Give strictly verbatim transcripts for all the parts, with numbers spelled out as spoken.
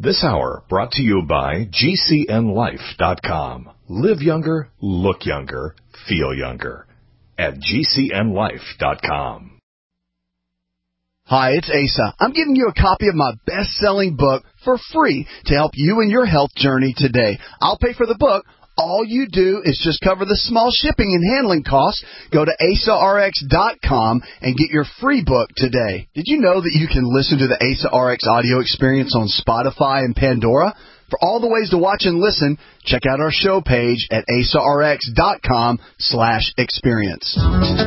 This hour brought to you by G C N life dot com. Live younger, look younger, feel younger at G C N life dot com. Hi, it's Asa. I'm giving you a copy of my best-selling book for free to help you in your health journey today. I'll pay for the book. All you do is just cover the small shipping and handling costs. Go to asa r x dot com and get your free book today. Did you know that you can listen to the Asa R X audio experience on Spotify and Pandora? For all the ways to watch and listen, check out our show page at asa r x dot com slash experience.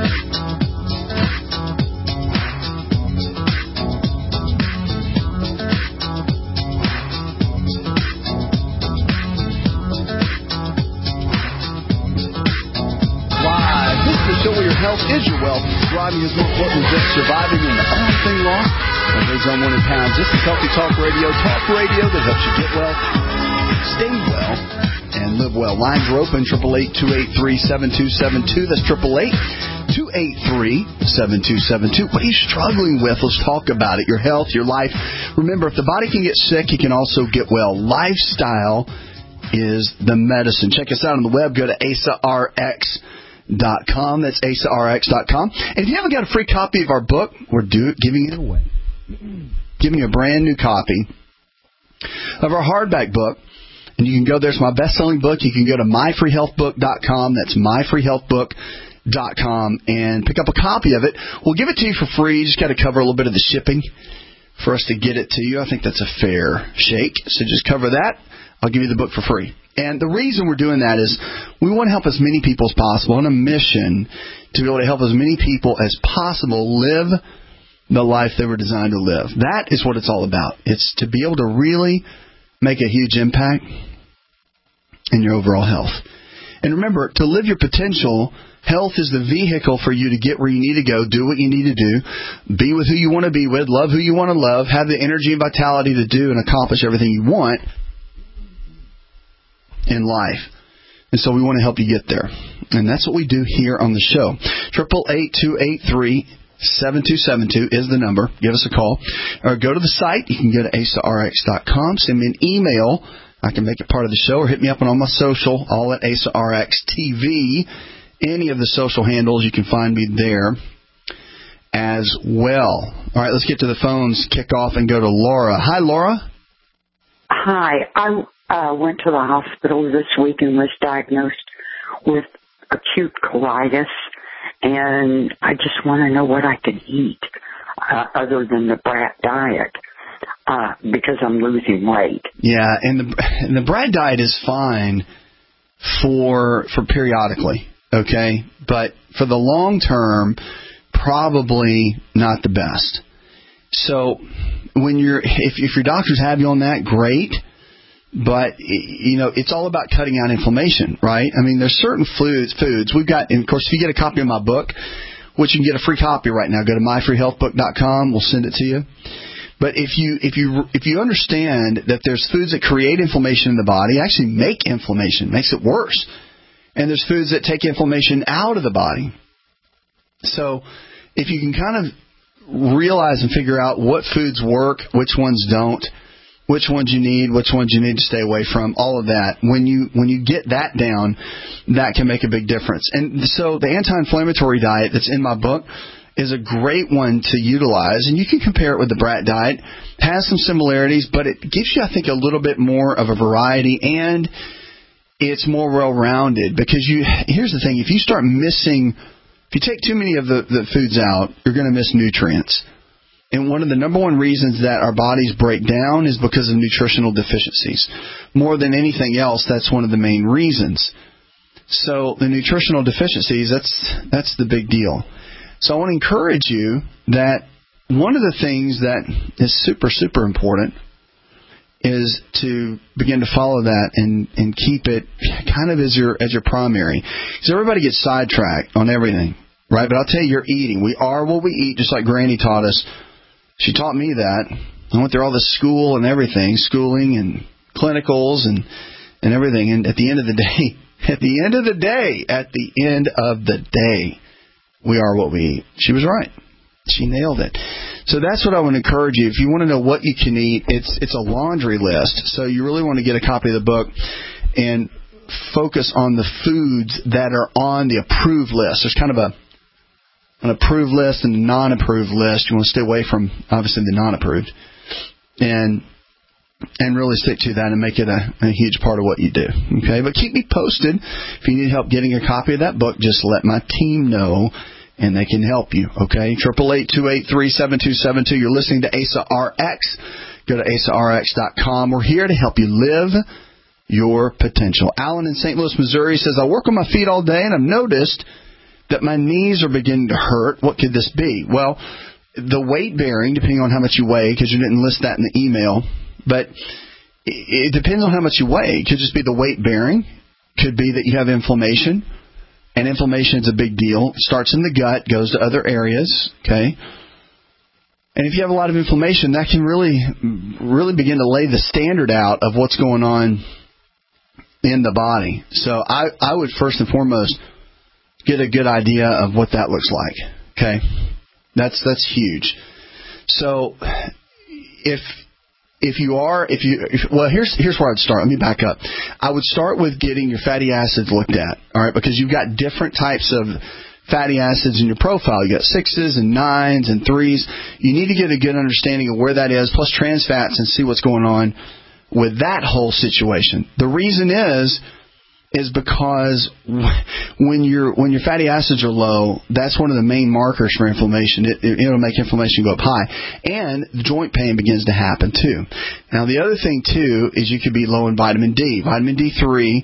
Health is your wealth. Thriving is more important than just surviving in the only thing lost. On Days on One in Pounds, this is Healthy Talk Radio. Talk radio that helps you get well, stay well, and live well. Lines are open, eight eight eight, two eight three, seven two seven two. That's eight eight eight, two eight three, seven two seven two. What are you struggling with? Let's talk about it. Your health, your life. Remember, if the body can get sick, it can also get well. Lifestyle is the medicine. Check us out on the web. Go to asa r x dot com. That's asa r x dot com. And if you haven't got a free copy of our book, we're do, giving it away. Giving you a brand new copy of our hardback book. And you can go there. It's my best-selling book. You can go to my free health book dot com. That's my free health book dot com and pick up a copy of it. We'll give it to you for free. You just got to cover a little bit of the shipping for us to get it to you. I think that's a fair shake. So just cover that. I'll give you the book for free. And the reason we're doing that is we want to help as many people as possible on a mission to be able to help as many people as possible live the life they were designed to live. That is what it's all about. It's to be able to really make a huge impact in your overall health. And remember, to live your potential, health is the vehicle for you to get where you need to go, do what you need to do, be with who you want to be with, love who you want to love, have the energy and vitality to do and accomplish everything you want in life. And so we want to help you get there. And that's what we do here on the show. eight eight eight, two eight three, seven two seven two is the number. Give us a call. Or go to the site. You can go to asa r x dot com. Send me an email. I can make it part of the show. Or hit me up on all my social, all at Asa R X T V. Any of the social handles, you can find me there as well. All right, let's get to the phones. Kick off and go to Laura. Hi, Laura. Hi. I uh, went to the hospital this week and was diagnosed with acute colitis, and I just want to know what I can eat uh, other than the Brat diet uh, because I'm losing weight. Yeah, and the and the Brat diet is fine for for periodically, okay? But for the long term, probably not the best. So when you're if if your doctors have you on that, great. But, you know, it's all about cutting out inflammation, right? I mean, there's certain foods, foods we've got, and of course, if you get a copy of my book, which you can get a free copy right now, go to my free health book dot com. We'll send it to you. But if you if you if you understand that there's foods that create inflammation in the body, actually make inflammation, makes it worse, and there's foods that take inflammation out of the body. So if you can kind of realize and figure out what foods work, which ones don't, which ones you need, which ones you need to stay away from, all of that. When you when you get that down, that can make a big difference. And so the anti-inflammatory diet that's in my book is a great one to utilize. And you can compare it with the Brat diet. It has some similarities, but it gives you, I think, a little bit more of a variety, and it's more well-rounded. Because you here's the thing. If you start missing, if you take too many of the, the foods out, you're going to miss nutrients. And one of the number one reasons that our bodies break down is because of nutritional deficiencies. More than anything else, that's one of the main reasons. So the nutritional deficiencies, that's that's the big deal. So I want to encourage you that one of the things that is super, super important is to begin to follow that and, and keep it kind of as your as your primary. Because everybody gets sidetracked on everything, right? But I'll tell you, you're eating. We are what we eat, just like Granny taught us. She taught me that. I went through all this school and everything, schooling and clinicals and, and everything. And at the end of the day, at the end of the day, at the end of the day, we are what we eat. She was right. She nailed it. So that's what I want to encourage you. If you want to know what you can eat, it's it's a laundry list. So you really want to get a copy of the book and focus on the foods that are on the approved list. There's kind of a an approved list and a non-approved list. You want to stay away from, obviously, the non-approved. And and really stick to that and make it a, a huge part of what you do. Okay, but keep me posted. If you need help getting a copy of that book, just let my team know, and they can help you. Okay, triple eight two eight three seven two seven two. You're listening to Asa R X. Go to asa r x dot com. We're here to help you live your potential. Alan in Saint Louis, Missouri says, I work on my feet all day, and I've noticed that my knees are beginning to hurt. What could this be? Well, the weight bearing, depending on how much you weigh, because you didn't list that in the email. But it depends on how much you weigh. It could just be the weight bearing. Could be that you have inflammation. And inflammation is a big deal. It starts in the gut, goes to other areas. Okay. And if you have a lot of inflammation, that can really, really begin to lay the standard out of what's going on in the body. So I, I would first and foremost get a good idea of what that looks like. Okay. That's, that's huge. So if, If you are, if you, if, well, here's here's where I'd start. Let me back up. I would start with getting your fatty acids looked at, all right, because you've got different types of fatty acids in your profile. You got sixes and nines and threes. You need to get a good understanding of where that is, plus trans fats, and see what's going on with that whole situation. The reason is, is because when your when your fatty acids are low, that's one of the main markers for inflammation. It, it, it'll make inflammation go up high. And joint pain begins to happen, too. Now, the other thing, too, is you could be low in vitamin D. Vitamin D three,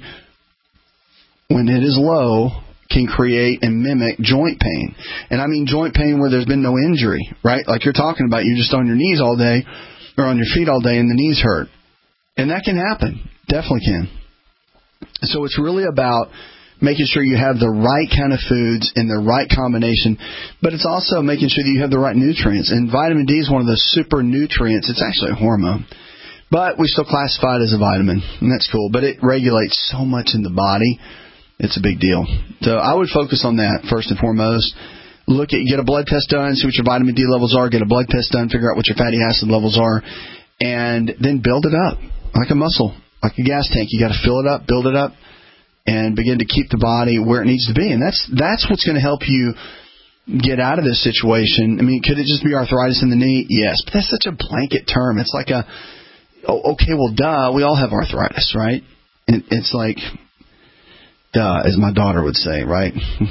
when it is low, can create and mimic joint pain. And I mean joint pain where there's been no injury, right? Like you're talking about, you're just on your knees all day, or on your feet all day, and the knees hurt. And that can happen. Definitely can. So it's really about making sure you have the right kind of foods in the right combination, but it's also making sure that you have the right nutrients. And vitamin D is one of the super nutrients. It's actually a hormone, but we still classify it as a vitamin, and that's cool. But it regulates so much in the body. It's a big deal. So I would focus on that first and foremost. Look at, get a blood test done, see what your vitamin D levels are, get a blood test done, figure out what your fatty acid levels are, and then build it up like a muscle. Like a gas tank, you got to fill it up, build it up, and begin to keep the body where it needs to be. And that's that's what's going to help you get out of this situation. I mean, could it just be arthritis in the knee? Yes, but that's such a blanket term. It's like a, oh, okay, well, duh, we all have arthritis, right? And it's like, duh, as my daughter would say, right?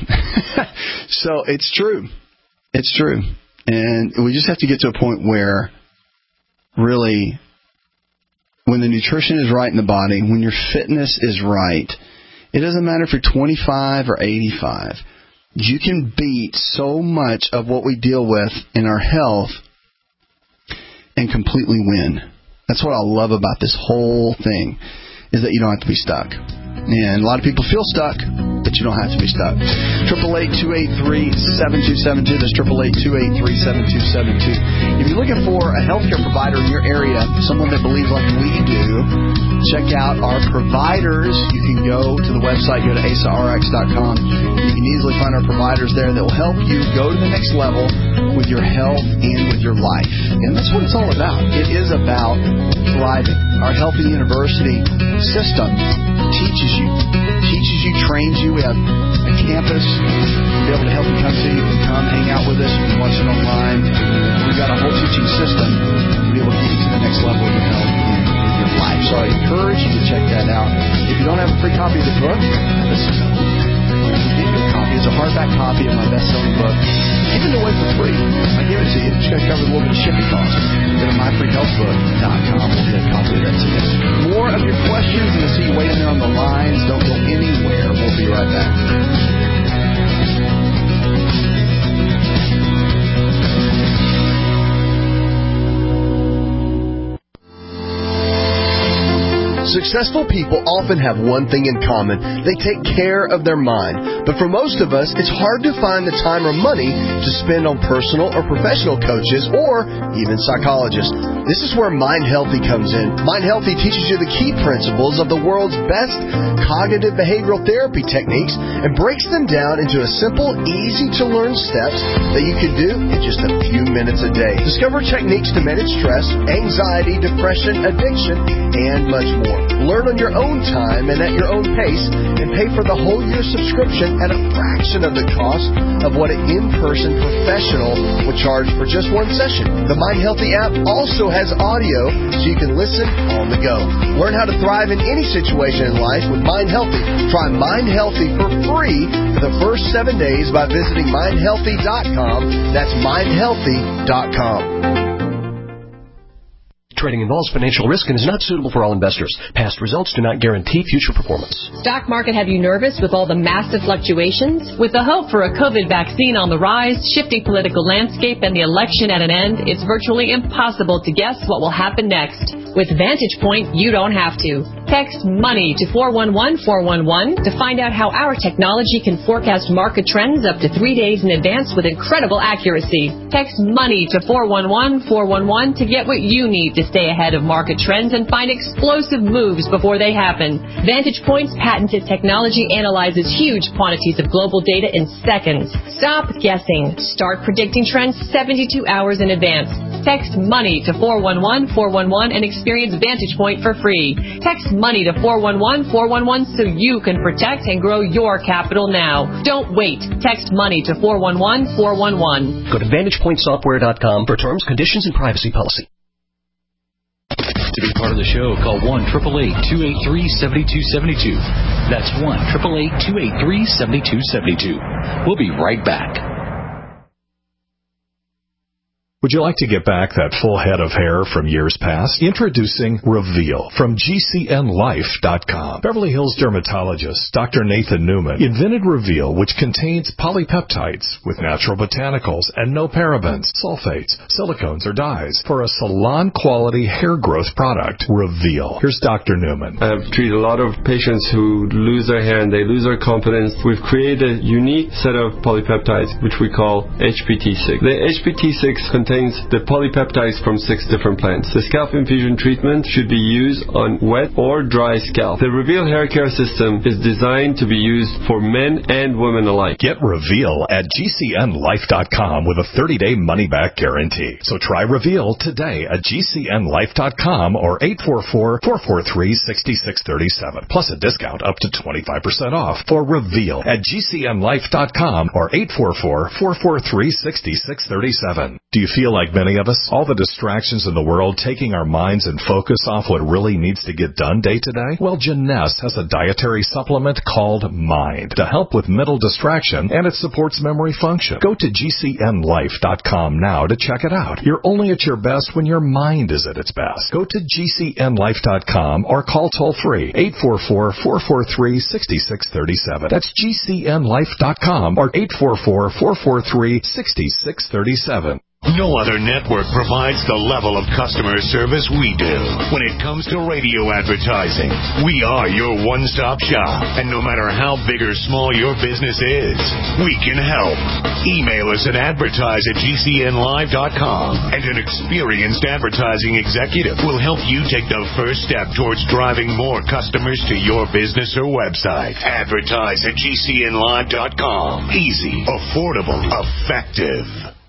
So it's true. It's true. And we just have to get to a point where really, when the nutrition is right in the body, when your fitness is right, it doesn't matter if you're twenty-five or eighty-five. You can beat so much of what we deal with in our health and completely win. That's what I love about this whole thing, is that you don't have to be stuck. And a lot of people feel stuck, but you don't have to be stuck. triple eight two eight three seven two seven two. That's triple eight two eight three seven two seven two. If you're looking for a healthcare provider in your area, someone that believes like we do, check out our providers. You can go to the website, go to asa r x dot com. You can easily find our providers there that will help you go to the next level with your health and with your life. And that's what it's all about. It is about thriving. Our Healthy University system teaches you, teaches you, trains you. We have a campus to be able to help you come to. You can come hang out with us. You can watch it online. We've got a whole teaching system to be able to get you to the next level of your health and with your life. So I encourage you to check that out. If you don't have a free copy of the book, listen, we'll give you a copy. It's a hardback copy of my best-selling book. Give it away for free. I give it to you. Just got to cover a little bit of shipping costs. Go to my free health book dot com. We'll get a copy of that to you. More of your questions, and I see you waiting there on the lines. Don't go anywhere. We'll be right back. Successful people often have one thing in common. They take care of their mind. But for most of us, it's hard to find the time or money to spend on personal or professional coaches or even psychologists. This is where Mind Healthy comes in. Mind Healthy teaches you the key principles of the world's best cognitive behavioral therapy techniques and breaks them down into a simple, easy-to-learn steps that you can do in just a few minutes a day. Discover techniques to manage stress, anxiety, depression, addiction, and much more. Learn on your own time and at your own pace, and pay for the whole year subscription at a fraction of the cost of what an in-person professional would charge for just one session. The Mind Healthy app also has audio so you can listen on the go. Learn how to thrive in any situation in life with Mind Healthy. Try Mind Healthy for free for the first seven days by visiting mind healthy dot com. That's mind healthy dot com. Trading involves financial risk and is not suitable for all investors. Past results do not guarantee future performance. Stock market have you nervous with all the massive fluctuations? With the hope for a COVID vaccine on the rise, shifting political landscape, and the election at an end, it's virtually impossible to guess what will happen next. With Vantage Point, you don't have to. Text MONEY to four one one four one one to find out how our technology can forecast market trends up to three days in advance with incredible accuracy. Text MONEY to four one one four one one to get what you need to stay ahead of market trends and find explosive moves before they happen. Vantage Point's patented technology analyzes huge quantities of global data in seconds. Stop guessing. Start predicting trends seventy-two hours in advance. Text MONEY to four one one four one one and experience Vantage Point for free. Text MONEY to four one one four one one so you can protect and grow your capital now. Don't wait. Text MONEY to four one one four one one. Go to vantage point software dot com for terms, conditions, and privacy policy. To be part of the show, call one eight eight eight, two eight three, seven two seven two. That's one eight eight eight, two eight three, seven two seven two. We'll be right back. Would you like to get back that full head of hair from years past? Introducing Reveal from G C N life dot com. Beverly Hills dermatologist Doctor Nathan Newman invented Reveal, which contains polypeptides with natural botanicals and no parabens, sulfates, silicones, or dyes for a salon-quality hair growth product. Reveal. Here's Doctor Newman. I've treated a lot of patients who lose their hair and they lose their confidence. We've created a unique set of polypeptides, which we call H P T six. The H P T six contains the polypeptides from six different plants. The scalp infusion treatment should be used on wet or dry scalp. The Reveal hair care system is designed to be used for men and women alike. Get Reveal at G C N life dot com with a thirty-day money-back guarantee. So try Reveal today at G C N life dot com or eight four four, four four three, six six three seven. Plus a discount up to twenty-five percent off for Reveal at G C N life dot com or eight four four, four four three, six six three seven. Do you feel like many of us, all the distractions in the world taking our minds and focus off what really needs to get done day to day? Well, Jeunesse has a dietary supplement called Mind to help with mental distraction, and it supports memory function. Go to G C N life dot com now to check it out. You're only at your best when your mind is at its best. Go to G C N life dot com or call toll-free eight four four, four four three, six six three seven. That's G C N life dot com or eight four four, four four three, six six three seven. No other network provides the level of customer service we do. When it comes to radio advertising, we are your one-stop shop. And no matter how big or small your business is, we can help. Email us at advertise at G C N live dot com, and an experienced advertising executive will help you take the first step towards driving more customers to your business or website. Advertise at G C N live dot com. Easy, affordable, effective.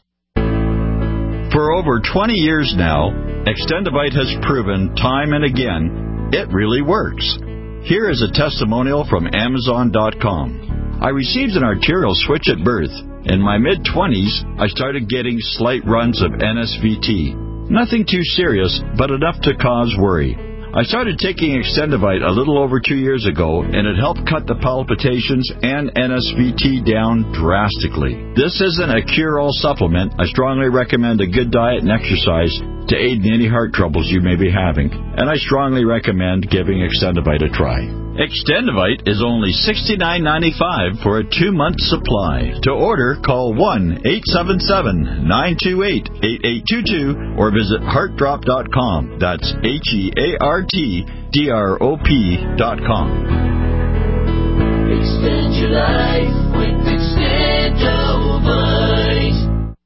For over twenty years now, Extendivite has proven time and again it really works. Here is a testimonial from Amazon dot com. I received an arterial switch at birth. In my mid-twenties, I started getting slight runs of N S V T. Nothing too serious, but enough to cause worry. I started taking Extendivite a little over two years ago, and it helped cut the palpitations and N S V T down drastically. This isn't a cure-all supplement. I strongly recommend a good diet and exercise to aid in any heart troubles you may be having, and I strongly recommend giving Extendivite a try. Extendivite is only sixty-nine ninety-five for a two-month supply. To order, call one eight seven seven, nine two eight, eight eight two two or visit heart drop dot com. That's H E A R T D R O P dot com. Extend your life with Extendivite.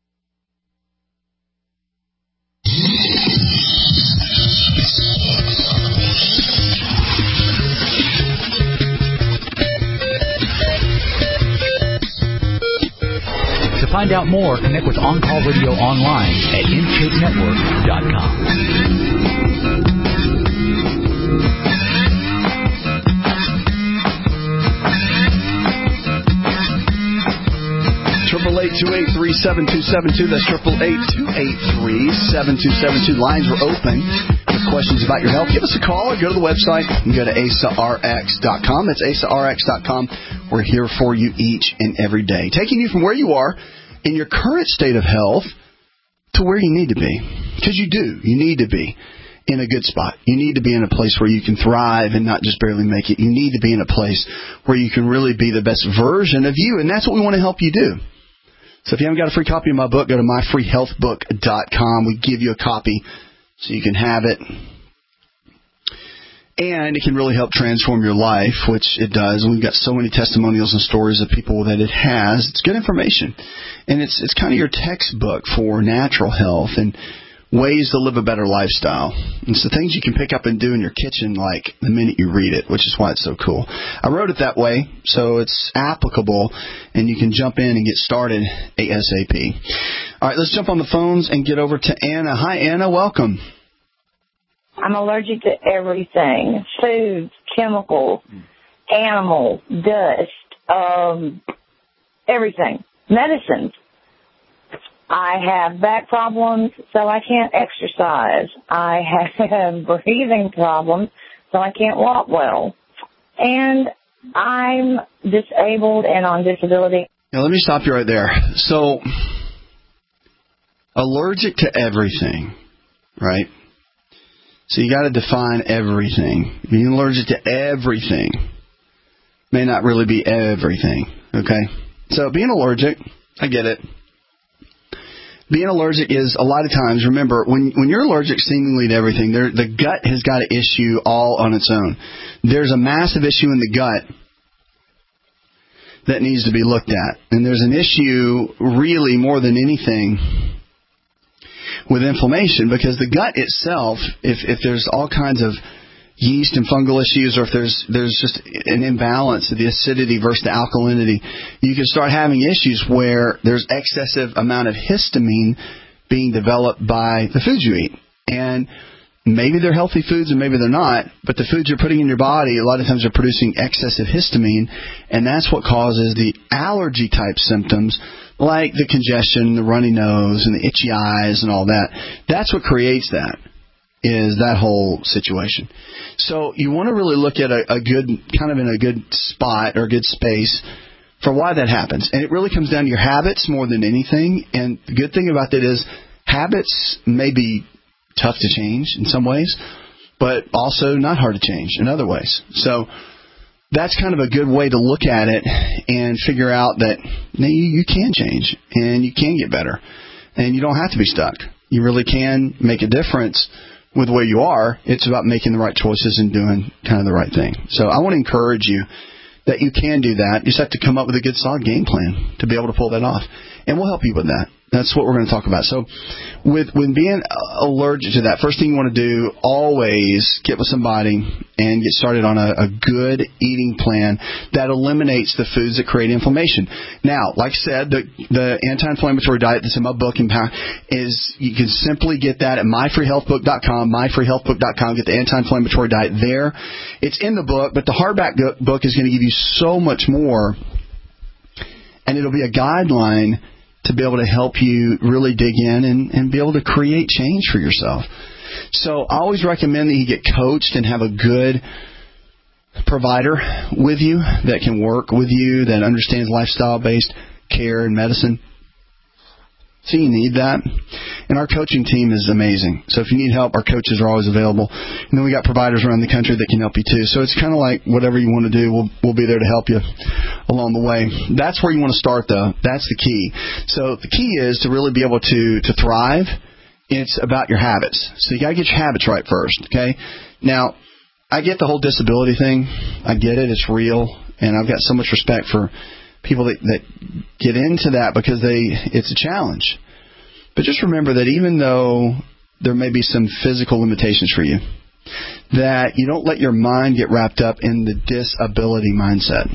To find out more, connect with On Call Radio online at intake network dot com. Triple eight two eight three seven two seven two. That's triple eight two eight three seven two seven two. Lines are open with questions about your health. Give us a call or go to the website. You can go to A S A R X dot com. That's A S A R X dot com. We're here for you each and every day, taking you from where you are in your current state of health to where you need to be. Because you do. You need to be in a good spot. You need to be in a place where you can thrive and not just barely make it. You need to be in a place where you can really be the best version of you, and that's what we want to help you do. So if you haven't got a free copy of my book, go to my free health book dot com. We give you a copy so you can have it. And it can really help transform your life, which it does. We've got so many testimonials and stories of people that it has. It's good information. And it's it's kind of your textbook for natural health and ways to live a better lifestyle. It's the things you can pick up and do in your kitchen like the minute you read it, which is why it's so cool. I wrote it that way so it's applicable and you can jump in and get started ASAP. All right, let's jump on the phones and get over to Anna. Hi, Anna. Welcome. I'm allergic to everything. Foods, chemicals, animals, dust, um, everything. Medicines. I have back problems, so I can't exercise. I have breathing problems, so I can't walk well. And I'm disabled and on disability. Now, let me stop you right there. So, allergic to everything, right? So you got to define everything. Being allergic to everything may not really be everything, okay? So being allergic, I get it. Being allergic is a lot of times, remember, when when you're allergic seemingly to everything, there, the gut has got an issue all on its own. There's a massive issue in the gut that needs to be looked at. And there's an issue really more than anything with inflammation, because the gut itself, if if there's all kinds of yeast and fungal issues, or if there's there's just an imbalance of the acidity versus the alkalinity, you can start having issues where there's excessive amount of histamine being developed by the foods you eat. And maybe they're healthy foods and maybe they're not, but the foods you're putting in your body, a lot of times are producing excessive histamine, and that's what causes the allergy type symptoms like the congestion, the runny nose, and the itchy eyes and all that. That's what creates that, is that whole situation. So you want to really look at a, a good, kind of in a good spot or a good space for why that happens. And it really comes down to your habits more than anything. And the good thing about that is habits may be tough to change in some ways, but also not hard to change in other ways. So that's kind of a good way to look at it and figure out that you, you can change and you can get better. And you don't have to be stuck. You really can make a difference with where you are. It's about making the right choices and doing kind of the right thing. So I want to encourage you that you can do that. You just have to come up with a good, solid game plan to be able to pull that off. And we'll help you with that. That's what we're going to talk about. So with when being allergic to that, first thing you want to do, always get with somebody and get started on a, a good eating plan that eliminates the foods that create inflammation. Now, like I said, the, the anti-inflammatory diet that's in my book is, you can simply get that at my free health book dot com, my free health book dot com. Get the anti-inflammatory diet there. It's in the book, but the hardback book is going to give you so much more, and it'll be a guideline to be able to help you really dig in and, and be able to create change for yourself. So I always recommend that you get coached and have a good provider with you that can work with you, that understands lifestyle-based care and medicine. So you need that. And our coaching team is amazing. So if you need help, our coaches are always available. And then we got providers around the country that can help you too. So it's kind of like whatever you want to do, we'll we'll be there to help you along the way. That's where you want to start, though. That's the key. So the key is to really be able to, to thrive. It's about your habits. So you got to get your habits right first, okay? Now, I get the whole disability thing. I get it. It's real. And I've got so much respect for people that, that get into that because they it's a challenge. But just remember that even though there may be some physical limitations for you, that you don't let your mind get wrapped up in the disability mindset.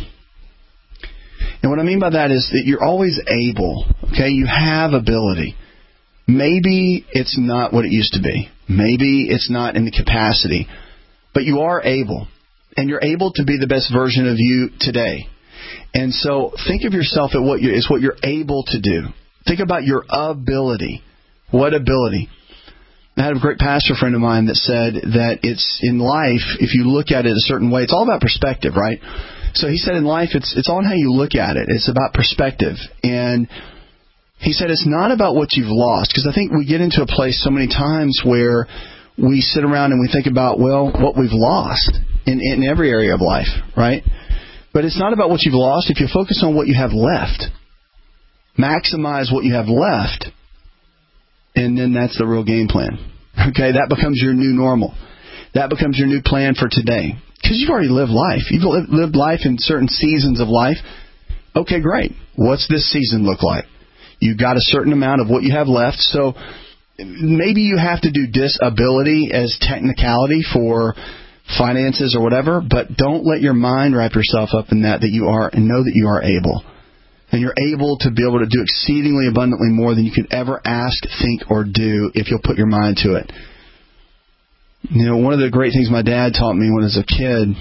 And what I mean by that is that you're always able, okay? You have ability. Maybe it's not what it used to be. Maybe it's not in the capacity. But you are able. And you're able to be the best version of you today. And so think of yourself at what you, is what you're able to do. Think about your ability. What ability? I had a great pastor friend of mine that said that it's in life, if you look at it a certain way, it's all about perspective, right? So he said in life, it's it's all how you look at it. It's about perspective. And he said it's not about what you've lost. Because I think we get into a place so many times where we sit around and we think about, well, what we've lost in, in every area of life, right? But it's not about what you've lost. If you focus on what you have left, maximize what you have left, and then that's the real game plan. Okay, that becomes your new normal. That becomes your new plan for today. Because you've already lived life. You've lived life in certain seasons of life. Okay, great. What's this season look like? You've got a certain amount of what you have left. So maybe you have to do disability as technicality for finances or whatever, but don't let your mind wrap yourself up in that, that you are, and know that you are able. And you're able to be able to do exceedingly abundantly more than you could ever ask, think, or do if you'll put your mind to it. You know, one of the great things my dad taught me when I was a kid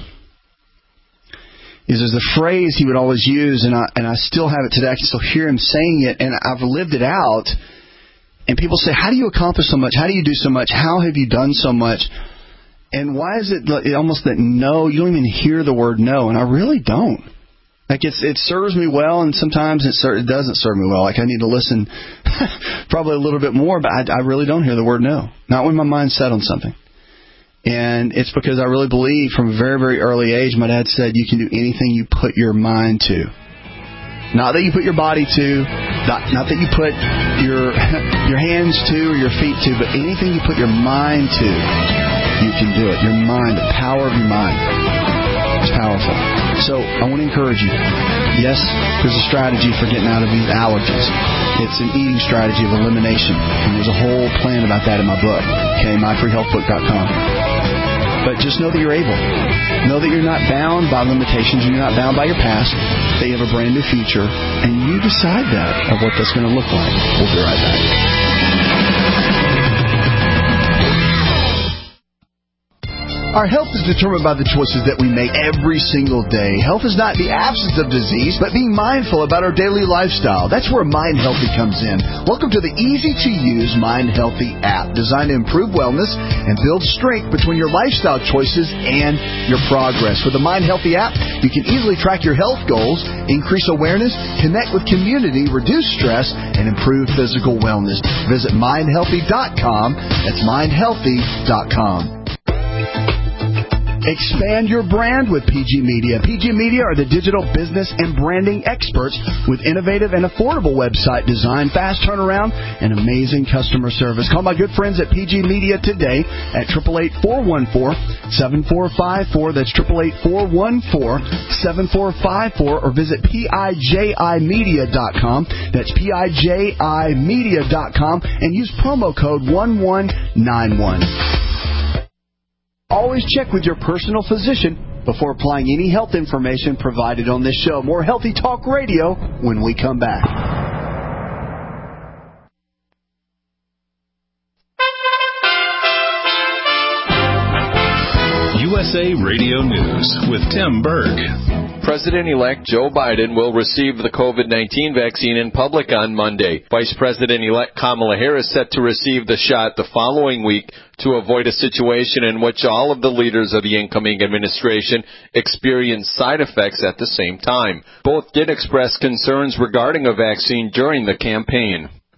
is there's a phrase he would always use, and I and I still have it today. I can still hear him saying it, and I've lived it out. And people say, how do you accomplish so much? How do you do so much? How have you done so much? And why is it almost that no, you don't even hear the word no? And I really don't. Like it's, it serves me well, and sometimes it, it doesn't serve me well. Like I need to listen probably a little bit more, but I, I really don't hear the word no. Not when my mind's set on something. And it's because I really believe from a very, very early age, my dad said you can do anything you put your mind to. Not that you put your body to, not, not that you put your your hands to or your feet to, but anything you put your mind to, you can do it. Your mind, the power of your mind is powerful. So I want to encourage you. Yes, there's a strategy for getting out of these allergies. It's an eating strategy of elimination. And there's a whole plan about that in my book, okay, my free health book dot com. But just know that you're able. Know that you're not bound by limitations. You're not bound by your past. That you have a brand new future. And you decide that, of what that's going to look like. We'll be right back. Our health is determined by the choices that we make every single day. Health is not the absence of disease, but being mindful about our daily lifestyle. That's where Mind Healthy comes in. Welcome to the easy-to-use Mind Healthy app, designed to improve wellness and build strength between your lifestyle choices and your progress. With the Mind Healthy app, you can easily track your health goals, increase awareness, connect with community, reduce stress, and improve physical wellness. Visit mind healthy dot com. That's mind healthy dot com. Expand your brand with P G Media. P G Media are the digital business and branding experts with innovative and affordable website design, fast turnaround, and amazing customer service. Call my good friends at P G Media today at eight eight eight, four one four, seven four five four. That's eight eight eight, four one four, seven four five four. Or visit P I J I media dot com. That's P I J I media dot com. And use promo code one one nine one. Always check with your personal physician before applying any health information provided on this show. More Healthy Talk Radio when we come back. U S A Radio News with Tim Berg. President-elect Joe Biden will receive the COVID nineteen vaccine in public on Monday. Vice President-elect Kamala Harris set to receive the shot the following week to avoid a situation in which all of the leaders of the incoming administration experience side effects at the same time. Both did express concerns regarding a vaccine during the campaign.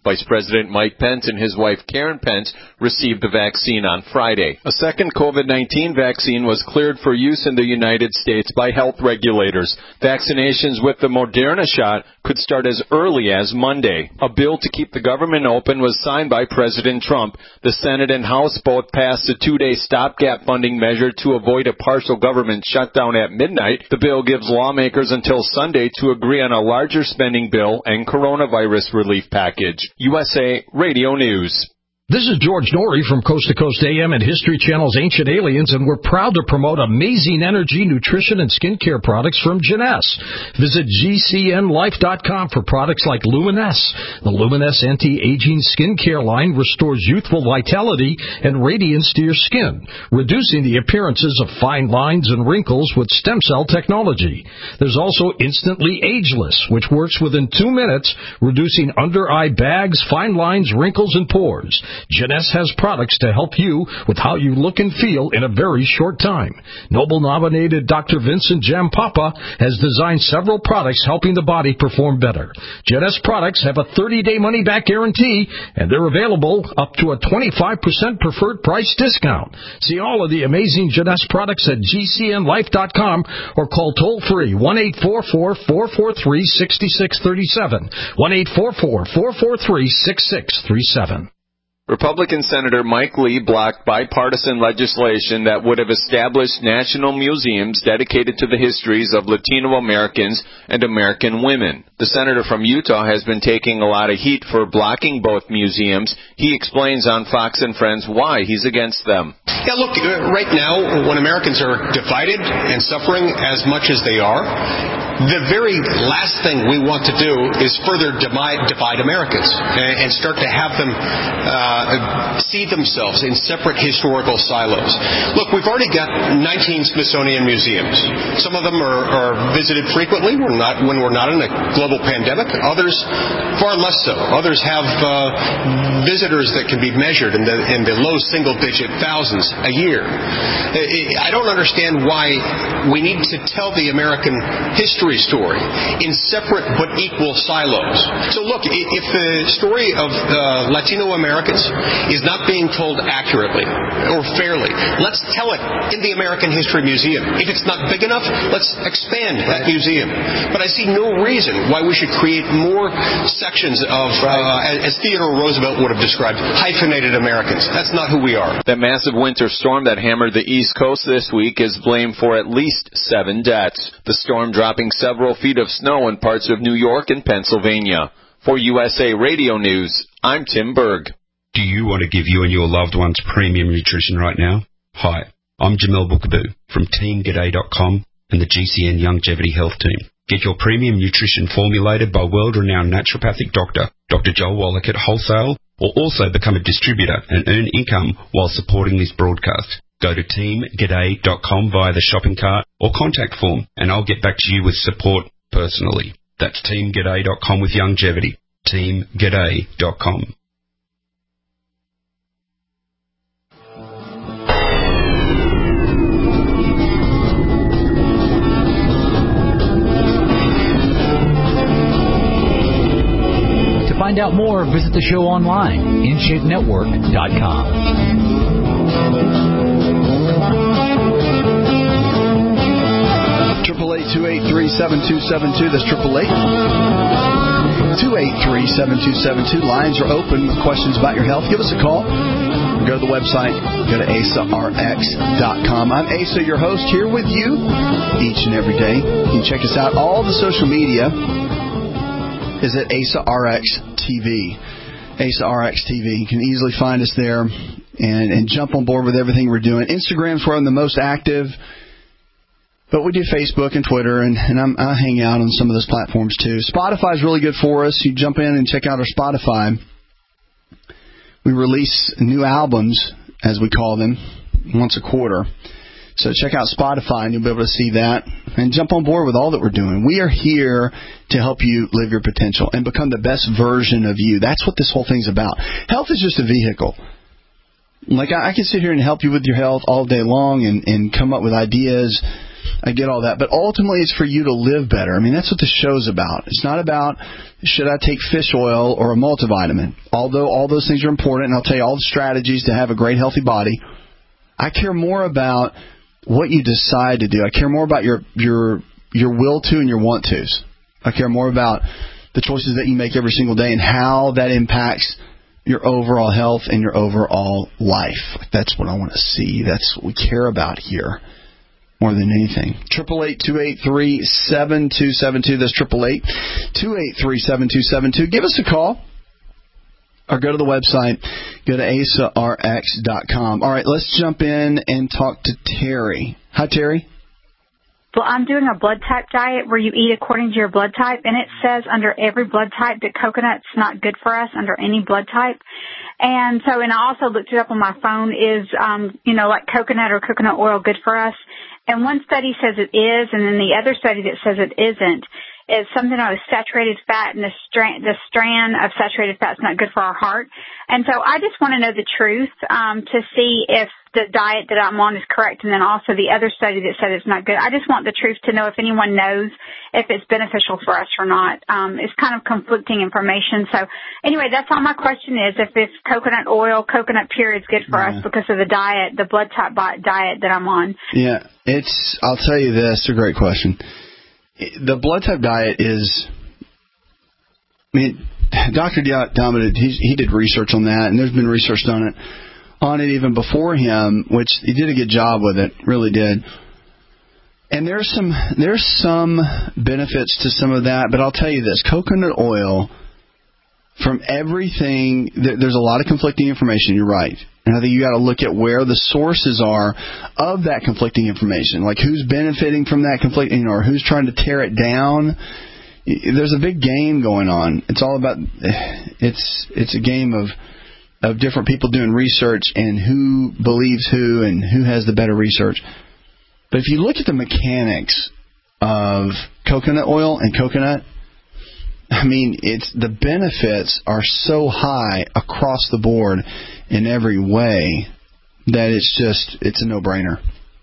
Vice President Mike Pence and his wife Karen Pence received the vaccine on Friday. A second COVID nineteen vaccine was cleared for use in the United States by health regulators. Vaccinations with the Moderna shot could start as early as Monday. A bill to keep the government open was signed by President Trump. The Senate and House both passed a two-day stopgap funding measure to avoid a partial government shutdown at midnight. The bill gives lawmakers until Sunday to agree on a larger spending bill and coronavirus relief package. U S A Radio News. This is George Norrie from Coast to Coast A M and History Channel's Ancient Aliens, and we're proud to promote amazing energy, nutrition, and skincare products from Jeunesse. Visit G C N life dot com for products like Luminesse. The Luminesse anti-aging skincare line restores youthful vitality and radiance to your skin, reducing the appearances of fine lines and wrinkles with stem cell technology. There's also Instantly Ageless, which works within two minutes, reducing under-eye bags, fine lines, wrinkles, and pores. Jeunesse has products to help you with how you look and feel in a very short time. Nobel-nominated Doctor Vincent Jampapa has designed several products helping the body perform better. Jeunesse products have a thirty-day money-back guarantee, and they're available up to a twenty-five percent preferred price discount. See all of the amazing Jeunesse products at G C N life dot com or call toll-free one eight four four, four four three, six six three seven, one eight four four, four four three, six six three seven. Republican Senator Mike Lee blocked bipartisan legislation that would have established national museums dedicated to the histories of Latino Americans and American women. The senator from Utah has been taking a lot of heat for blocking both museums. He explains on Fox and Friends why he's against them. Yeah, look, right now, when Americans are divided and suffering as much as they are, the very last thing we want to do is further divide, divide Americans and, and start to have them uh, see themselves in separate historical silos. Look, we've already got nineteen Smithsonian museums. Some of them are, are visited frequently we're not, when we're not in a global pandemic. Others, far less so. Others have uh, visitors that can be measured in the, in the low single-digit thousands a year. I don't understand why we need to tell the American history story in separate but equal silos. So look, if the story of uh, Latino Americans is not being told accurately or fairly, let's tell it in the American History Museum. If it's not big enough, let's expand that museum. But I see no reason why we should create more sections of, uh, as Theodore Roosevelt would have described, hyphenated Americans. That's not who we are. That massive winter storm that hammered the East Coast this week is blamed for at least seven deaths. The storm dropping several feet of snow in parts of New York and Pennsylvania. For U S A Radio News, I'm Tim Berg. Do you want to give you and your loved ones premium nutrition right now? Hi, I'm Jamel Bookaboo from Team G'day dot com and the G C N Longevity Health Team. Get your premium nutrition formulated by world-renowned naturopathic doctor, Doctor Joel Wallach at wholesale, or also become a distributor and earn income while supporting this broadcast. Go to Team G'day dot com via the shopping cart or contact form, and I'll get back to you with support personally. That's Team G'day dot com with longevity. Team G'day dot com. To find out more, visit the show online, in shape network dot com. Triple eight two eight three seven two seven two. That's triple eight two eight three seven two seven two. Lines are open with questions about your health. Give us a call. Go to the website. Go to A S A R X dot com. I'm Asa, your host, here with you each and every day. You can check us out. All the social media is at A S A R X T V. A S A R X T V. You can easily find us there and, and jump on board with everything we're doing. Instagram's where I'm the most active. But we do Facebook and Twitter, and, and I'm, I hang out on some of those platforms too. Spotify's really good for us. You jump in and check out our Spotify. We release new albums, as we call them, once a quarter. So check out Spotify, and you'll be able to see that. And jump on board with all that we're doing. We are here to help you live your potential and become the best version of you. That's what this whole thing's about. Health is just a vehicle. Like, I, I can sit here and help you with your health all day long and, and come up with ideas I get all that. But ultimately, it's for you to live better. I mean, that's what the show's about. It's not about, should I take fish oil or a multivitamin? Although all those things are important, and I'll tell you all the strategies to have a great, healthy body. I care more about what you decide to do. I care more about your your your will to and your want tos. I care more about the choices that you make every single day and how that impacts your overall health and your overall life. That's what I want to see. That's what we care about here more than anything. Triple eight two eight three seven two seven two. That's triple eight two eight three seven two seven two. Give us a call or go to the website. Go to asa r x dot com. All right, let's jump in and talk to Terry. Hi, Terry. Well, I'm doing a blood type diet where you eat according to your blood type, and it says under every blood type that coconut's not good for us under any blood type. And so, and I also looked it up on my phone, is, um, you know, like coconut or coconut oil good for us? And one study says it is, and then the other study that says it isn't is something about saturated fat, and the strand, the strand of saturated fat is not good for our heart. And so I just want to know the truth um, to see if the diet that I'm on is correct, and then also the other study that said it's not good. I just want the truth to know if anyone knows if it's beneficial for us or not. Um, it's kind of conflicting information. So anyway, that's all my question is, if it's coconut oil, coconut pure is good for yeah. us because of the diet, the blood type diet that I'm on. Yeah, it's, I'll tell you this, it's a great question. The blood type diet is, I mean, Doctor Diamond, he, he did research on that, and there's been research on it, on it even before him, which he did a good job with it, really did. And there's some there's some benefits to some of that, but I'll tell you this, coconut oil, from everything, there's a lot of conflicting information, you're right. And I think you got to look at where the sources are of that conflicting information, like who's benefiting from that conflicting, or who's trying to tear it down. There's a big game going on. It's all about, it's it's a game of of different people doing research and who believes who and who has the better research. But if you look at the mechanics of coconut oil and coconut, I mean, it's the benefits are so high across the board in every way that it's just, it's a no-brainer.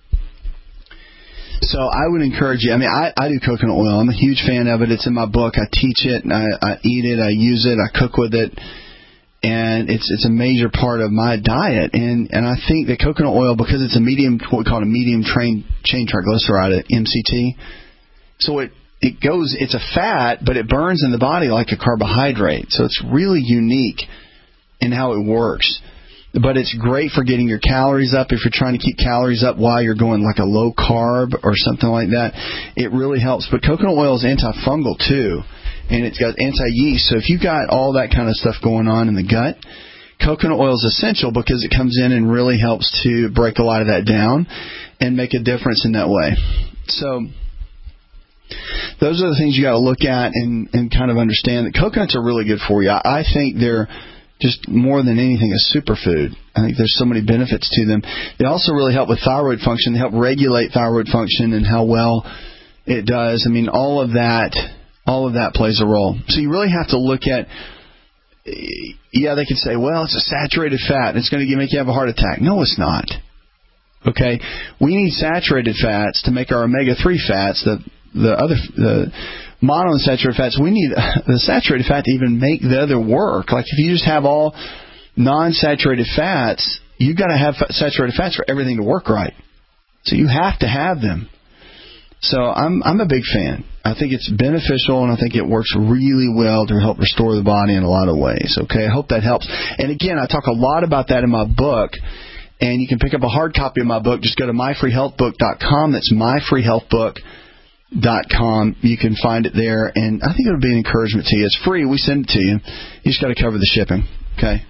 So I would encourage you. I mean, I, I do coconut oil. I'm a huge fan of it. It's in my book. I teach it, and I, I eat it, I use it, I cook with it, and it's it's a major part of my diet. And, and I think that coconut oil, because it's a medium, what we call a medium train, chain triglyceride, M C T, so it It goes, it's a fat, but it burns in the body like a carbohydrate. So it's really unique in how it works. But it's great for getting your calories up. If you're trying to keep calories up while you're going like a low carb or something like that, it really helps. But coconut oil is antifungal too, and it's got anti-yeast. So if you've got all that kind of stuff going on in the gut, coconut oil is essential because it comes in and really helps to break a lot of that down and make a difference in that way. So those are the things you got to look at and, and kind of understand that coconuts are really good for you. I, I think they're just more than anything a superfood. I think there's so many benefits to them. They also really help with thyroid function. They help regulate thyroid function and how well it does. I mean, all of that, all of that plays a role. So you really have to look at, yeah, they could say, well, it's a saturated fat. It's going to make you have a heart attack. No, it's not. Okay? We need saturated fats to make our omega three fats, the the other the monounsaturated fats. We need the saturated fat to even make the other work. Like if you just have all non-saturated fats, you've got to have saturated fats for everything to work right. So you have to have them. So I'm I'm a big fan. I think it's beneficial, and I think it works really well to help restore the body in a lot of ways. Okay, I hope that helps. And again, I talk a lot about that in my book. And you can pick up a hard copy of my book. Just go to my free health book dot com. That's my free health book dot com. You can find it there, and I think it'll be an encouragement to you. It's free. We send it to you. You just got to cover the shipping. Okay.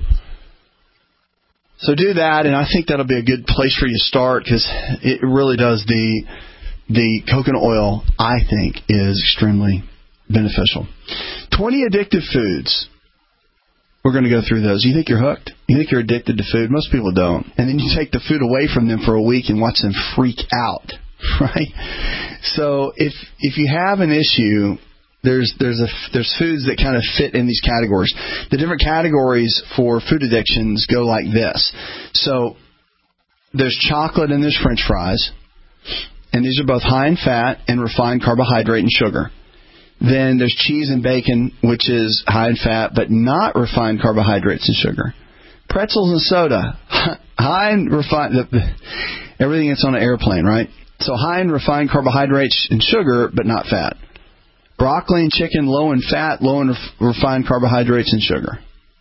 So do that, and I think that'll be a good place for you to start, because it really does. The the coconut oil, I think, is extremely beneficial. twenty addictive foods. We're going to go through those. You think you're hooked? You think you're addicted to food? Most people don't. And then you take the food away from them for a week and watch them freak out, right? So if if you have an issue, there's there's a there's foods that kind of fit in these categories. The different categories for food addictions go like this. So there's chocolate and there's French fries. and these are both high in fat and refined carbohydrate and sugar. Then there's cheese and bacon, which is high in fat but not refined carbohydrates and sugar. Pretzels and soda, high in refined, everything that's on an airplane, right? So high in refined carbohydrates and sugar but not fat. Broccoli and chicken, low in fat, low in ref- refined carbohydrates and sugar.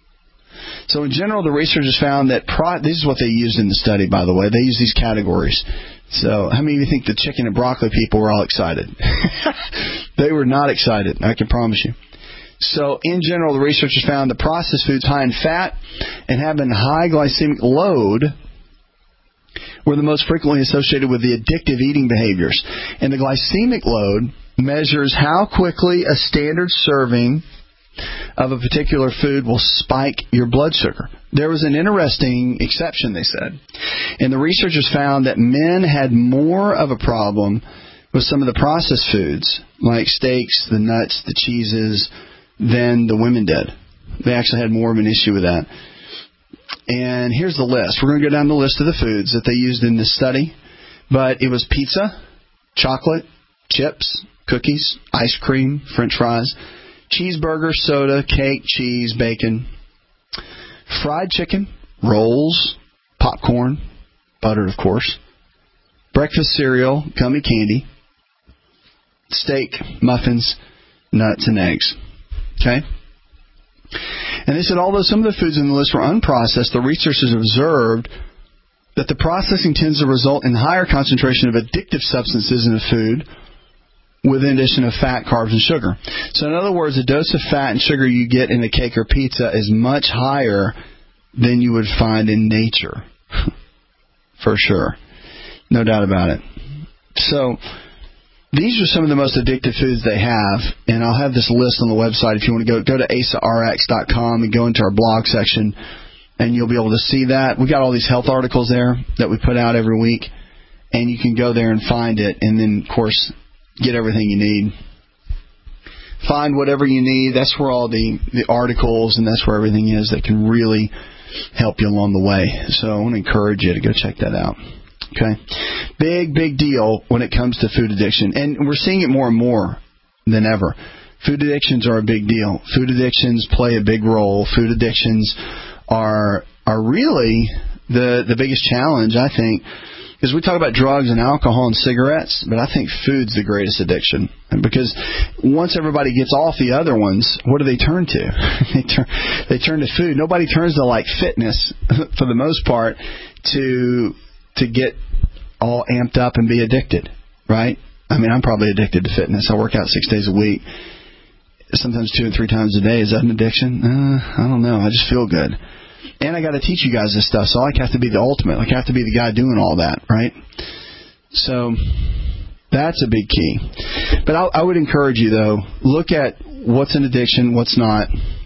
So in general, the researchers found that, pro- this is what they used in the study, by the way. They used these categories. So how many of you think the chicken and broccoli people were all excited? They were not excited, I can promise you. So in general, the researchers found the processed foods high in fat and having high glycemic load were the most frequently associated with the addictive eating behaviors. And the glycemic load measures how quickly a standard serving of a particular food will spike your blood sugar. There was an interesting exception, they said. And the researchers found that men had more of a problem with some of the processed foods, like steaks, the nuts, the cheeses, than the women did. They actually had more of an issue with that. And here's the list. We're going to go down the list of the foods that they used in this study. But it was pizza, chocolate, chips, cookies, ice cream, French fries, cheeseburger, soda, cake, cheese, bacon, fried chicken, rolls, popcorn, buttered, of course, breakfast cereal, gummy candy, steak, muffins, nuts, and eggs. Okay? And they said although some of the foods in the list were unprocessed, the researchers observed that the processing tends to result in higher concentration of addictive substances in a food with an addition of fat, carbs, and sugar. So in other words, the dose of fat and sugar you get in a cake or pizza is much higher than you would find in nature. For sure. No doubt about it. So these are some of the most addictive foods they have, and I'll have this list on the website. If you want to go, go to asa r x dot com and go into our blog section, and you'll be able to see that. We got all these health articles there that we put out every week, and you can go there and find it, and then, of course, get everything you need. Find whatever you need. That's where all the, the articles and that's where everything is that can really help you along the way. So I want to encourage you to go check that out. Okay? Big, big deal when it comes to food addiction. And we're seeing it more and more than ever. Food addictions are a big deal. Food addictions play a big role. Food addictions are are really the, the biggest challenge, I think. Because we talk about drugs and alcohol and cigarettes, but I think food's the greatest addiction. Because once everybody gets off the other ones, what do they turn to? they turn they turn to food. Nobody turns to like fitness for the most part to to get all amped up and be addicted, right? I mean, I'm probably addicted to fitness. I work out six days a week, sometimes two and three times a day. Is that an addiction? Uh, I don't know. I just feel good. And I got to teach you guys this stuff, so I have to be the ultimate. I have to be the guy doing all that, right? So that's a big key. But I, I would encourage you, though, look at what's an addiction, what's not,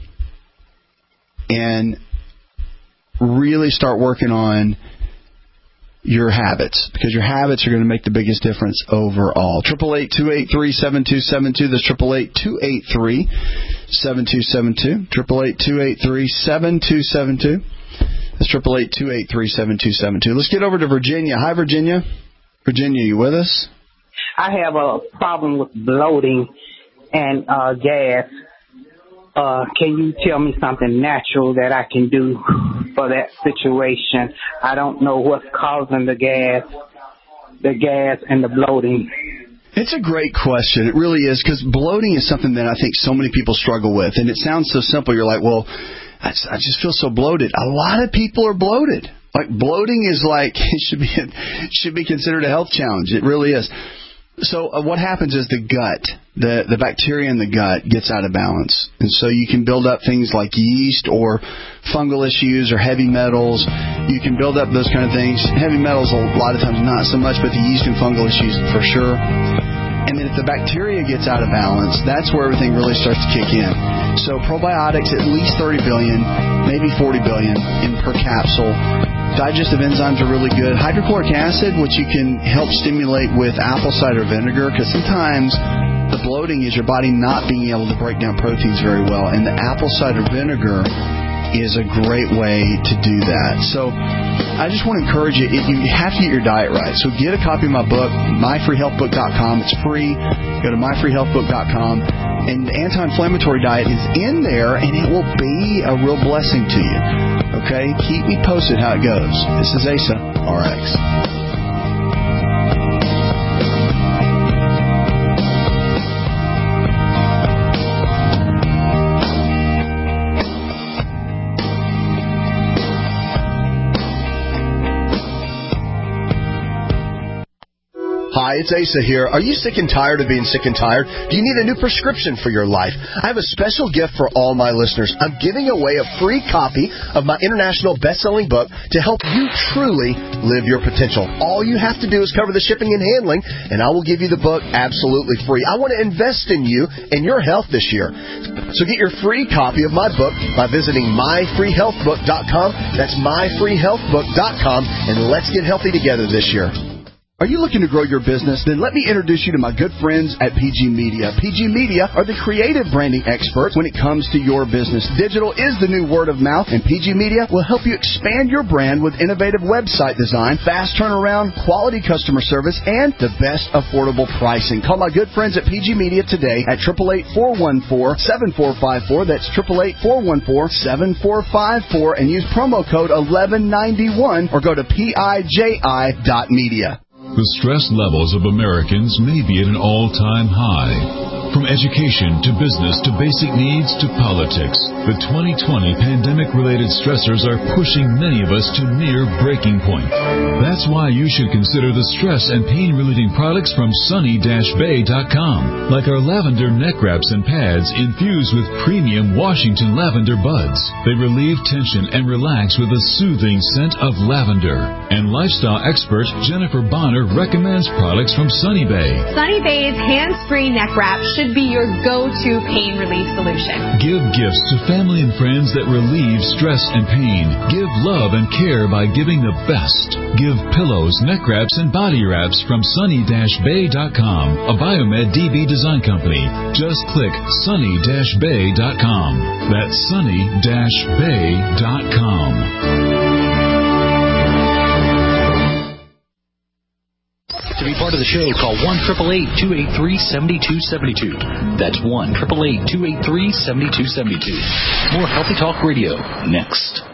and really start working on your habits, because your habits are going to make the biggest difference overall. Triple eight two eight three seven two seven two. That's triple eight two eight three seven two seven two. Triple eight two eight three seven two seven two. That's triple eight two eight three seven two seven two. Let's get over to Virginia. Hi, Virginia. Virginia, you with us? I have a problem with bloating and uh, gas. Uh, can you tell me something natural that I can do for that situation? I don't know what's causing the gas, the gas and the bloating. It's a great question. It really is, because bloating is something that I think so many people struggle with. And it sounds so simple. You're like, well, I just, I just feel so bloated. A lot of people are bloated. Like, bloating is like, it should be, it should be considered a health challenge. It really is. So uh, what happens is the gut, the, the bacteria in the gut gets out of balance. And so you can build up things like yeast or fungal issues or heavy metals. You can build up those kind of things. Heavy metals a lot of times not so much, but the yeast and fungal issues for sure. And then if the bacteria gets out of balance, that's where everything really starts to kick in. So probiotics, at least thirty billion, maybe forty billion in per capsule. Digestive enzymes are really good. Hydrochloric acid, which you can help stimulate with apple cider vinegar, because sometimes the bloating is your body not being able to break down proteins very well. And the apple cider vinegar is a great way to do that. So I just want to encourage you, you have to get your diet right. So get a copy of my book, my free health book dot com. It's free. Go to my free health book dot com. And the anti-inflammatory diet is in there, and it will be a real blessing to you. Okay? Keep me posted how it goes. This is Asa, R X. Hi, it's Asa here. Are you sick and tired of being sick and tired? Do you need a new prescription for your life? I have a special gift for all my listeners. I'm giving away a free copy of my international best-selling book to help you truly live your potential. All you have to do is cover the shipping and handling, and I will give you the book absolutely free. I want to invest in you and your health this year. So get your free copy of my book by visiting my free health book dot com. That's my free health book dot com, and let's get healthy together this year. Are you looking to grow your business? Then let me introduce you to my good friends at P G Media. P G Media are the creative branding experts when it comes to your business. Digital is the new word of mouth, and P G Media will help you expand your brand with innovative website design, fast turnaround, quality customer service, and the best affordable pricing. Call my good friends at P G Media today at eight eight eight, four one four, seven four five four. That's eight eight eight, four one four, seven four five four, and use promo code eleven ninety-one or go to P I J I dot media. The stress levels of Americans may be at an all-time high. From education to business to basic needs to politics, the twenty twenty pandemic-related stressors are pushing many of us to near breaking point. That's why you should consider the stress and pain-relieving products from sunny dash bay dot com, like our lavender neck wraps and pads infused with premium Washington lavender buds. They relieve tension and relax with a soothing scent of lavender. And lifestyle expert Jennifer Bonner recommends products from Sunny Bay. Sunny Bay's hands-free neck wrap should be your go-to pain relief solution. Give gifts to family and friends that relieve stress and pain. Give love and care by giving the best. Give pillows, neck wraps, and body wraps from sunny dash bay dot com, a Biomed D B design company. Just click sunny dash bay dot com. That's sunny dash bay dot com. To be part of the show, call one eight eight eight, two eight three, seven two seven two. That's one eight eight eight, two eight three, seven two seven two. More Healthy Talk Radio next.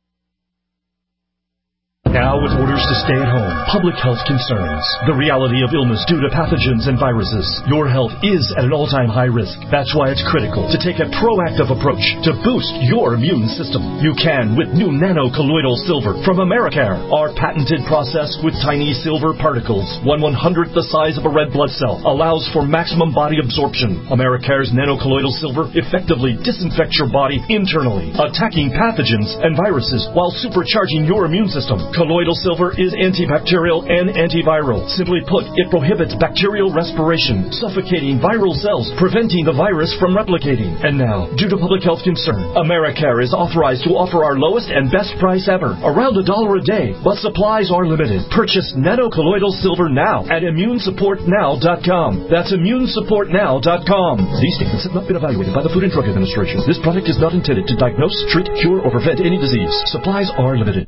Now with orders to stay at home, public health concerns, the reality of illness due to pathogens and viruses, your health is at an all-time high risk. That's why it's critical to take a proactive approach to boost your immune system. You can with new nano-colloidal silver from Americare. Our patented process with tiny silver particles, one one hundredth the size of a red blood cell, allows for maximum body absorption. Americare's nano-colloidal silver effectively disinfects your body internally, attacking pathogens and viruses while supercharging your immune system. Colloidal silver is antibacterial and antiviral. Simply put, it prohibits bacterial respiration, suffocating viral cells, preventing the virus from replicating. And now, due to public health concern, Americare is authorized to offer our lowest and best price ever, around a dollar a day, but supplies are limited. Purchase nano-colloidal silver now at immune support now dot com. That's immune support now dot com. These statements have not been evaluated by the Food and Drug Administration. This product is not intended to diagnose, treat, cure, or prevent any disease. Supplies are limited.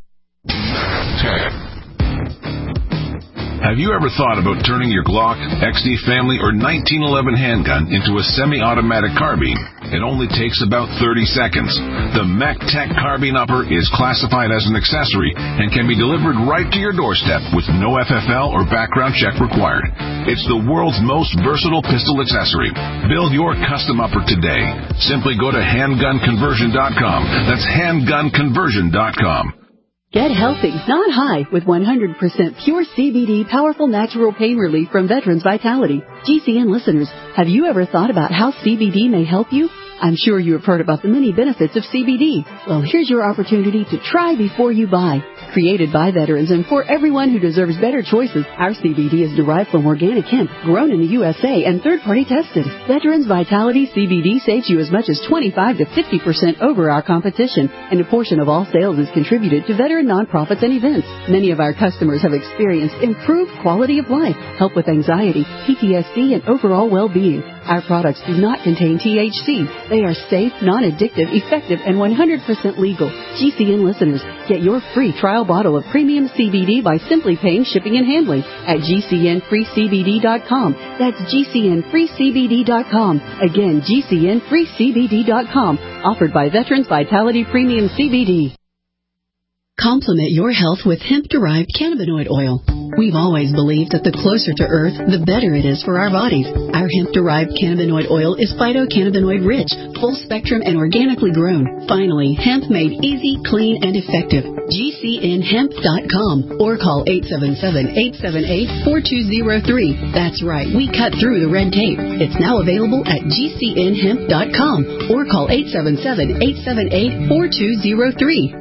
Have you ever thought about turning your Glock, X D Family, or nineteen eleven handgun into a semi-automatic carbine? It only takes about thirty seconds. The MechTech Carbine Upper is classified as an accessory and can be delivered right to your doorstep with no F F L or background check required. It's the world's most versatile pistol accessory. Build your custom upper today. Simply go to handgun conversion dot com. That's handgun conversion dot com. Get healthy, not high, with one hundred percent pure C B D powerful natural pain relief from Veterans Vitality. G C N listeners, have you ever thought about how C B D may help you? I'm sure you have heard about the many benefits of C B D. Well, here's your opportunity to try before you buy. Created by veterans and for everyone who deserves better choices, our C B D is derived from organic hemp, grown in the U S A and third-party tested. Veterans Vitality C B D saves you as much as twenty-five to fifty percent over our competition, and a portion of all sales is contributed to veteran nonprofits and events. Many of our customers have experienced improved quality of life, help with anxiety, P T S D, and overall well-being. Our products do not contain T H C. They are safe, non-addictive, effective, and one hundred percent legal. G C N listeners, get your free trial bottle of premium C B D by simply paying shipping and handling at G C N free C B D dot com. That's G C N free C B D dot com. Again, G C N free C B D dot com. Offered by Veterans Vitality Premium C B D. Complement your health with hemp-derived cannabinoid oil. We've always believed that the closer to Earth, the better it is for our bodies. Our hemp-derived cannabinoid oil is phytocannabinoid rich, full spectrum, and organically grown. Finally, hemp made easy, clean, and effective. G C N hemp dot com or call eight seven seven, eight seven eight, four two zero three. That's right, we cut through the red tape. It's now available at G C N hemp dot com or call eight seven seven, eight seven eight, four two zero three.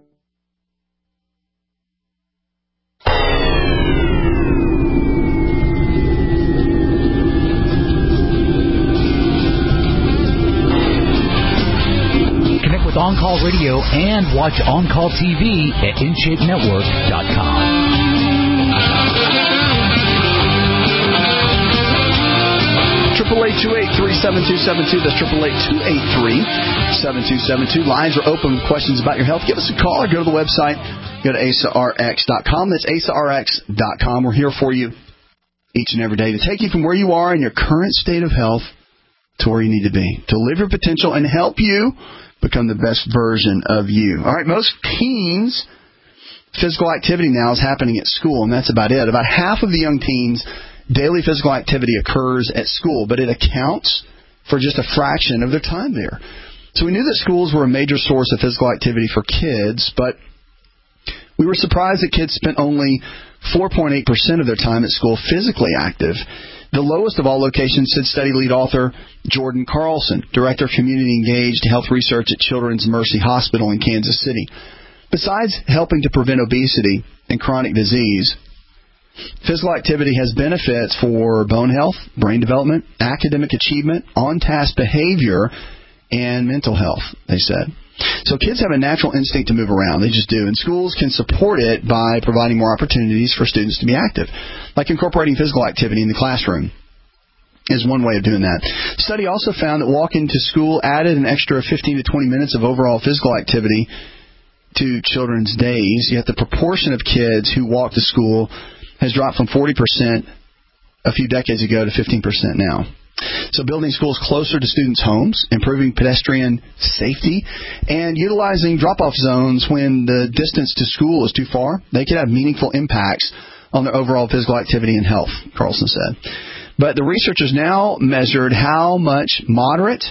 On Call Radio and watch On Call T V at in shape network dot com. triple eight two eight three seven two seven two. That's triple eight two eight three seven two seven two. Lines are open with questions about your health. Give us a call or go to the website. Go to A S A R X dot com. That's A S A R X dot com. We're here for you each and every day to take you from where you are in your current state of health to where you need to be, to live your potential and help you become the best version of you. All right, most teens' physical activity now is happening at school, and that's about it. About half of the young teens' daily physical activity occurs at school, but it accounts for just a fraction of their time there. So we knew that schools were a major source of physical activity for kids, but we were surprised that kids spent only four point eight percent of their time at school physically active. The lowest of all locations, said study lead author Jordan Carlson, Director of Community Engaged Health Research at Children's Mercy Hospital in Kansas City. Besides helping to prevent obesity and chronic disease, physical activity has benefits for bone health, brain development, academic achievement, on-task behavior, and mental health, they said. So kids have a natural instinct to move around. They just do. And schools can support it by providing more opportunities for students to be active, like incorporating physical activity in the classroom is one way of doing that. The study also found that walking to school added an extra fifteen to twenty minutes of overall physical activity to children's days, yet the proportion of kids who walk to school has dropped from forty percent a few decades ago to fifteen percent now. So building schools closer to students' homes, improving pedestrian safety, and utilizing drop-off zones when the distance to school is too far, they could have meaningful impacts on their overall physical activity and health, Carlson said. But the researchers now measured how much moderate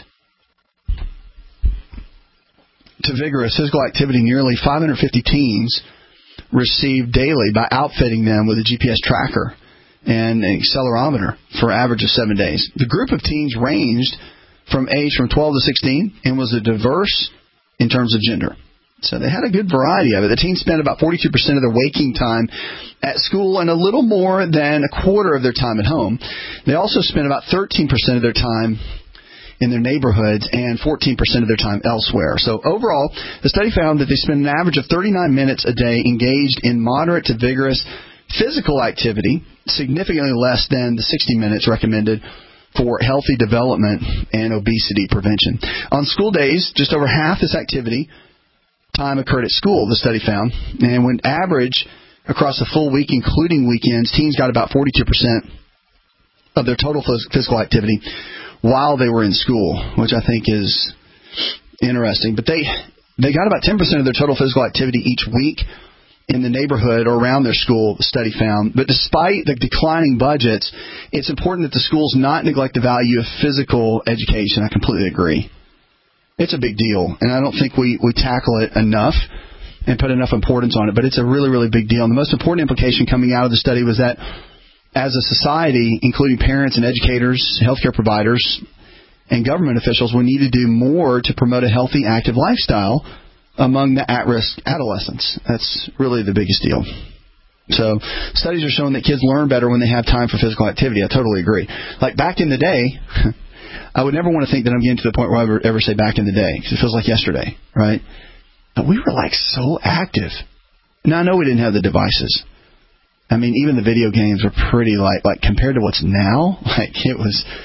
to vigorous physical activity nearly five hundred fifty teens received daily by outfitting them with a G P S tracker and an accelerometer for an average of seven days. The group of teens ranged from age from twelve to sixteen and was a diverse in terms of gender. So they had a good variety of it. The teens spent about forty-two percent of their waking time at school and a little more than a quarter of their time at home. They also spent about thirteen percent of their time in their neighborhoods and fourteen percent of their time elsewhere. So overall, the study found that they spend an average of thirty-nine minutes a day engaged in moderate to vigorous physical activity, significantly less than the sixty minutes recommended for healthy development and obesity prevention. On school days, just over half this activity time occurred at school, the study found. And when average across the full week, including weekends, teens got about forty-two percent of their total physical activity while they were in school, which I think is interesting. But they they got about ten percent of their total physical activity each week in the neighborhood or around their school, the study found. But despite the declining budgets, it's important that the schools not neglect the value of physical education. I completely agree. It's a big deal, and I don't think we, we tackle it enough and put enough importance on it, but it's a really, really big deal. And the most important implication coming out of the study was that as a society, including parents and educators, healthcare providers, and government officials, we need to do more to promote a healthy, active lifestyle among the at-risk adolescents. That's really the biggest deal. So studies are showing that kids learn better when they have time for physical activity. I totally agree. Like back in the day, I would never want to think that I'm getting to the point where I would ever say back in the day, because it feels like yesterday, right? But we were like so active. Now I know we didn't have the devices. I mean, even the video games were pretty like like compared to what's now. Like it was,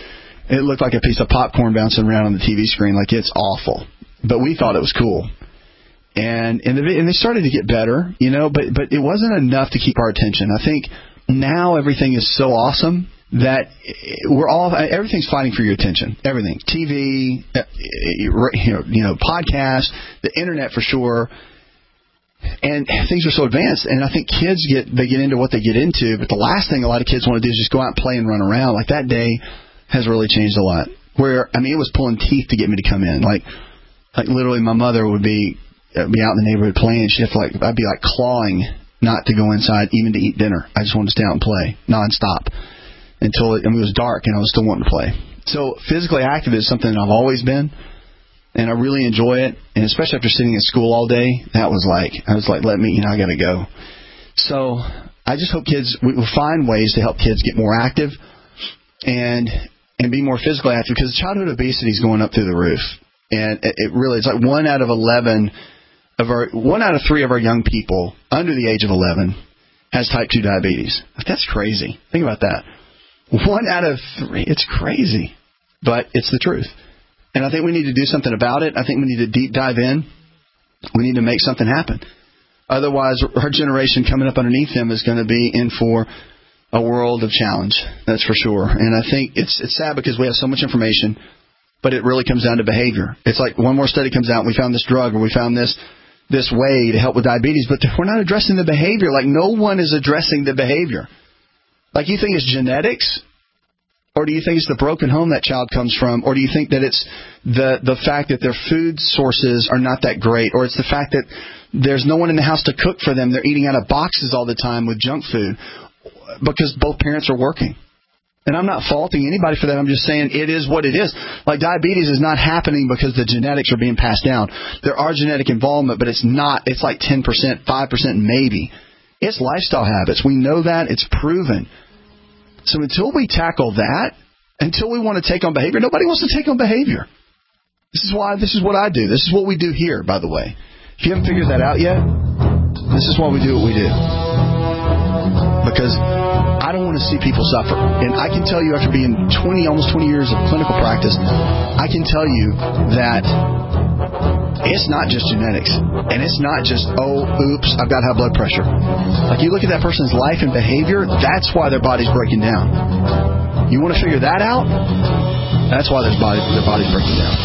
It looked like a piece of popcorn bouncing around on the T V screen. Like, it's awful. But we thought it was cool. And and, the, and they started to get better, you know, but, but it wasn't enough to keep our attention. I think now everything is so awesome that we're all, everything's fighting for your attention. Everything. T V, you know, you know, podcasts, the internet for sure. And things are so advanced, and I think kids get they get into what they get into, but the last thing a lot of kids want to do is just go out and play and run around. Like, that day has really changed a lot. Where, I mean, it was pulling teeth to get me to come in. Like, like literally my mother would be uh, be out in the neighborhood playing, and she'd have to, like, I'd be like clawing not to go inside even to eat dinner. I just wanted to stay out and play nonstop until it, I mean, it was dark and I was still wanting to play. So physically active is something that I've always been. And I really enjoy it, and especially after sitting in school all day, that was like, I was like, let me, you know, I got to go. So I just hope kids, we will find ways to help kids get more active and and be more physically active, because childhood obesity is going up through the roof. And it, it really, it's like one out of eleven of our, one out of three of our young people under the age of eleven has type two diabetes. That's crazy. Think about that. One out of three. It's crazy, but it's the truth. And I think we need to do something about it. I think we need to deep dive in. We need to make something happen. Otherwise, our generation coming up underneath them is going to be in for a world of challenge. That's for sure. And I think it's it's sad because we have so much information, but it really comes down to behavior. It's like one more study comes out and we found this drug or we found this this way to help with diabetes, but we're not addressing the behavior. Like, no one is addressing the behavior. Like, you think it's genetics? Or do you think it's the broken home that child comes from? Or do you think that it's the the fact that their food sources are not that great? Or it's the fact that there's no one in the house to cook for them. They're eating out of boxes all the time with junk food because both parents are working. And I'm not faulting anybody for that. I'm just saying it is what it is. Like, diabetes is not happening because the genetics are being passed down. There are genetic involvement, but it's not. It's like ten percent, five percent maybe. It's lifestyle habits. We know that. It's proven. So until we tackle that, until we want to take on behavior, nobody wants to take on behavior. This is why, this is what I do. This is what we do here, by the way. If you haven't figured that out yet, this is why we do what we do. Because I don't want to see people suffer. And I can tell you, after being twenty, almost twenty years of clinical practice, I can tell you that it's not just genetics. And it's not just, oh, oops, I've got high blood pressure. Like, you look at that person's life and behavior, that's why their body's breaking down. You want to figure that out? That's why their, body, their body's breaking down.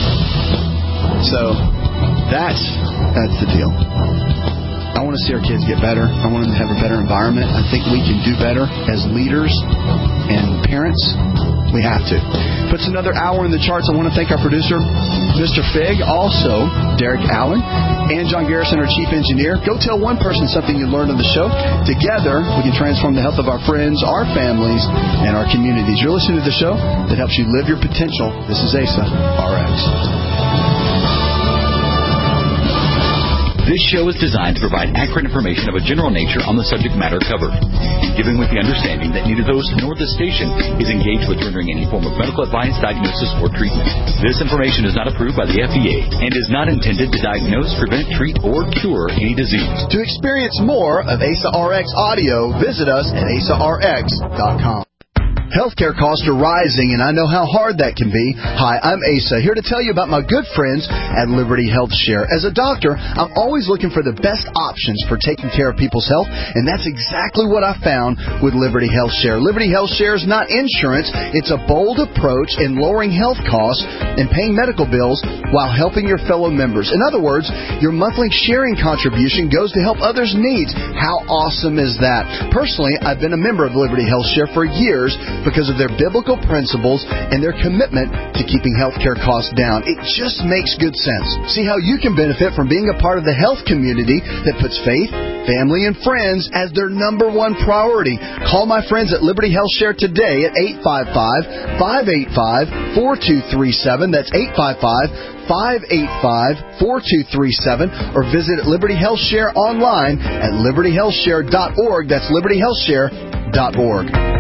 So that's that's the deal. I want to see our kids get better. I want them to have a better environment. I think we can do better as leaders and parents. We have to. Puts another hour in the charts. I want to thank our producer, Mister Fig, also Derek Allen, and John Garrison, our chief engineer. Go tell one person something you learned on the show. Together, we can transform the health of our friends, our families, and our communities. You're listening to the show that helps you live your potential. This is Asa R X. This show is designed to provide accurate information of a general nature on the subject matter covered, given with the understanding that neither the host nor the station is engaged with rendering any form of medical advice, diagnosis, or treatment. This information is not approved by the F D A and is not intended to diagnose, prevent, treat, or cure any disease. To experience more of Asa R X audio, visit us at asa r x dot com. Healthcare costs are rising, and I know how hard that can be. Hi, I'm Asa, here to tell you about my good friends at Liberty Health Share. As a doctor, I'm always looking for the best options for taking care of people's health, and that's exactly what I found with Liberty Health Share. Liberty Health Share is not insurance. It's a bold approach in lowering health costs and paying medical bills while helping your fellow members. In other words, your monthly sharing contribution goes to help others' needs. How awesome is that? Personally, I've been a member of Liberty Health Share for years, because of their biblical principles and their commitment to keeping healthcare costs down. It just makes good sense. See how you can benefit from being a part of the health community that puts faith, family, and friends as their number one priority. Call my friends at Liberty Health Share today at eight five five, five eight five, four two three seven. That's eight five five, five eight five, four two three seven. Or visit Liberty Health Share online at liberty health share dot org. That's liberty health share dot org.